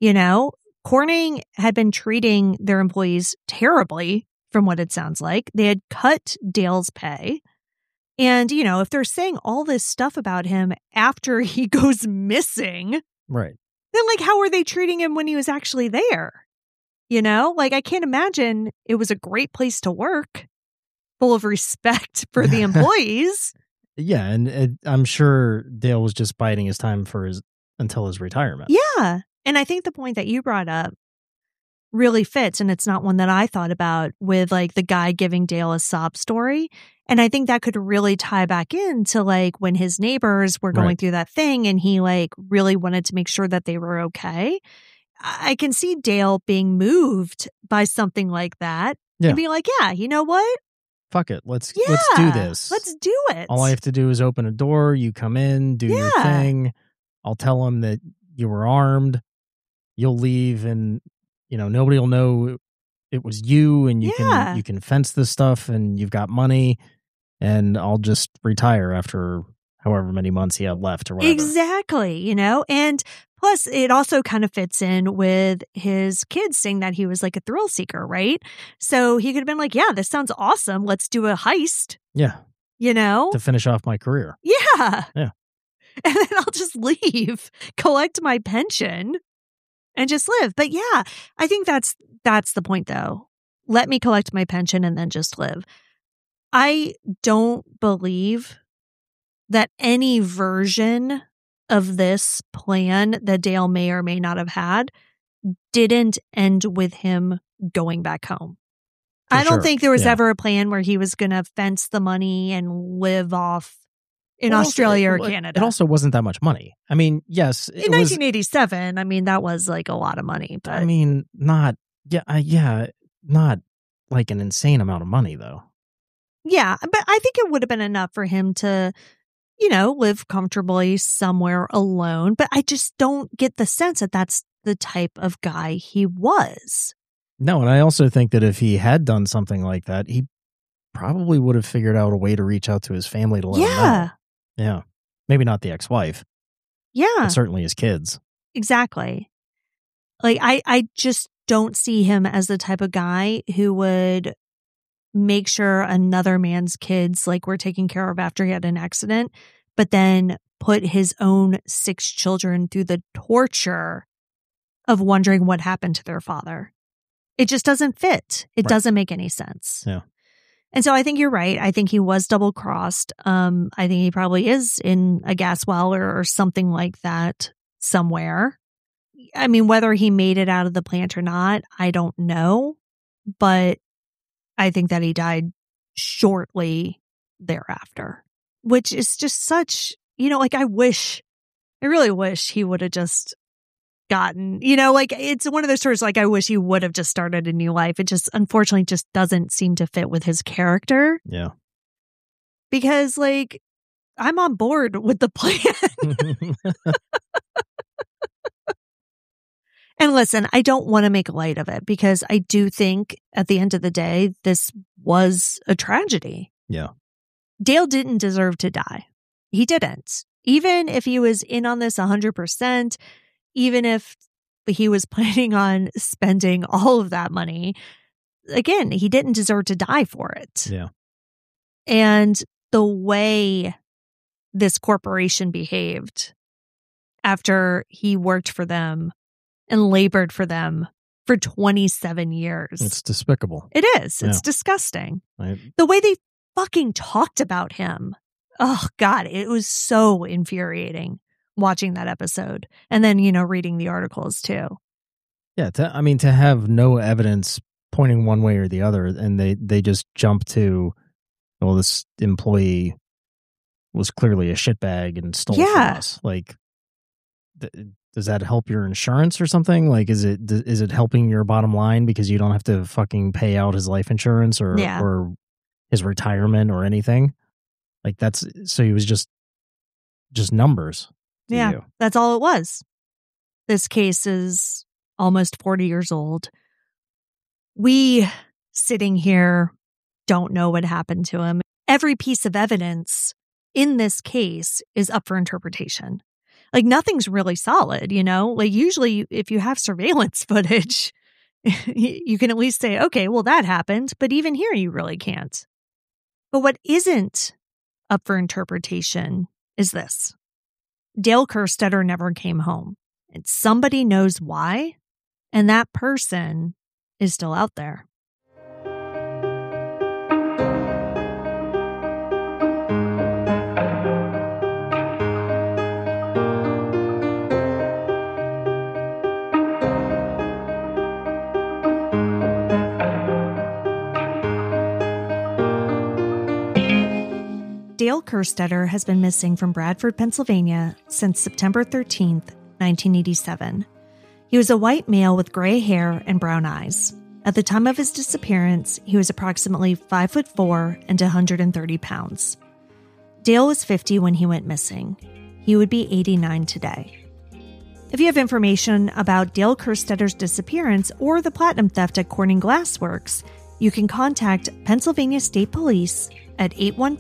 Corning had been treating their employees terribly from what it sounds like. They had cut Dale's pay. And, if they're saying all this stuff about him after he goes missing, right? Then like, how are they treating him when he was actually there? Like I can't imagine it was a great place to work, full of respect for the employees. Yeah, and I'm sure Dale was just biding his time until his retirement. Yeah, and I think the point that you brought up really fits, and it's not one that I thought about with like the guy giving Dale a sob story. And I think that could really tie back into like when his neighbors were going through that thing and he like really wanted to make sure that they were okay. I can see Dale being moved by something like that and being like, yeah, you know what? Fuck it. Let's do this. Let's do it. All I have to do is open a door. You come in, do your thing. I'll tell them that you were armed. You'll leave and, nobody will know it was you and you can fence this stuff and you've got money and I'll just retire after however many months he had left or whatever. Exactly. And plus it also kind of fits in with his kids saying that he was like a thrill seeker, right? So he could have been like, yeah, this sounds awesome. Let's do a heist. Yeah. To finish off my career. Yeah. Yeah. And then I'll just leave, collect my pension and just live. But yeah, I think that's the point though. Let me collect my pension and then just live. I don't believe that any version of this plan that Dale may or may not have had didn't end with him going back home. I don't think there was ever a plan where he was going to fence the money and live off in Australia or Canada. It also wasn't that much money. I mean, yes. In 1987, I mean, that was like a lot of money. But I mean, not like an insane amount of money, though. Yeah, but I think it would have been enough for him to, live comfortably somewhere alone. But I just don't get the sense that that's the type of guy he was. No, and I also think that if he had done something like that, he probably would have figured out a way to reach out to his family to let him know. Yeah. Maybe not the ex-wife. Yeah. But certainly his kids. Exactly. Like, I just don't see him as the type of guy who would make sure another man's kids like were taken care of after he had an accident, but then put his own 6 children through the torture of wondering what happened to their father. It just doesn't fit. It doesn't make any sense. Yeah. And so I think you're right. I think he was double-crossed. I think he probably is in a gas well or something like that somewhere. I mean, whether he made it out of the plant or not, I don't know. But I think that he died shortly thereafter, which is just such, I really wish he would have just gotten, it's one of those stories like I wish he would have just started a new life. It just unfortunately just doesn't seem to fit with his character. Yeah. Because I'm on board with the plan. And listen, I don't want to make light of it because I do think at the end of the day, this was a tragedy. Yeah. Dale didn't deserve to die. He didn't. Even if he was in on this 100%, even if he was planning on spending all of that money, again, he didn't deserve to die for it. Yeah. And the way this corporation behaved after he worked for them and labored for them for 27 years. It's despicable. It is. It's disgusting. Right. The way they fucking talked about him. Oh, God, it was so infuriating. watching that episode and then, reading the articles too. Yeah, to have no evidence pointing one way or the other, and they just jump to, well, this employee was clearly a shitbag and stole from us. Like, does that help your insurance or something? Like, is it helping your bottom line because you don't have to fucking pay out his life insurance or his retirement or anything? Like, so he was just numbers. Yeah, you. That's all it was. This case is almost 40 years old. We, sitting here, don't know what happened to him. Every piece of evidence in this case is up for interpretation. Like, nothing's really solid, Like, usually if you have surveillance footage, you can at least say, okay, well, that happened. But even here, you really can't. But what isn't up for interpretation is this. Dale Kerstetter never came home. And somebody knows why. And that person is still out there. Dale Kerstetter has been missing from Bradford, Pennsylvania since September 13th, 1987. He was a white male with gray hair and brown eyes. At the time of his disappearance, he was approximately 5'4" and 130 pounds. Dale was 50 when he went missing. He would be 89 today. If you have information about Dale Kerstetter's disappearance or the platinum theft at Corning Glass Works, you can contact Pennsylvania State Police at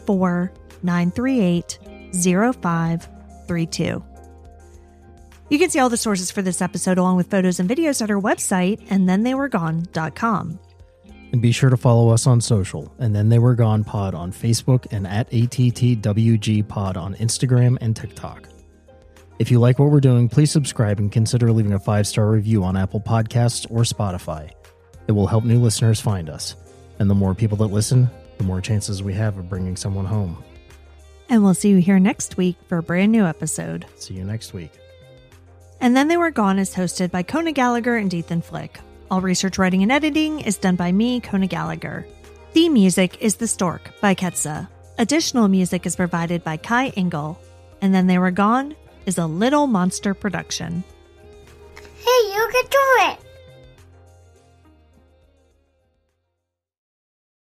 814-938-0532. You can see all the sources for this episode along with photos and videos at our website, andthentheywegone.com. And be sure to follow us on social, And Then They Were Gone Pod on Facebook and at ATTWG Pod on Instagram and TikTok. If you like what we're doing, please subscribe and consider leaving a 5-star review on Apple Podcasts or Spotify. It will help new listeners find us. And the more people that listen, the more chances we have of bringing someone home. And we'll see you here next week for a brand new episode. See you next week. And Then They Were Gone is hosted by Kona Gallagher and Ethan Flick. All research, writing, and editing is done by me, Kona Gallagher. Theme music is The Stork by Ketsa. Additional music is provided by Kai Engel. And Then They Were Gone is a Little Monster production. Hey, you can do it!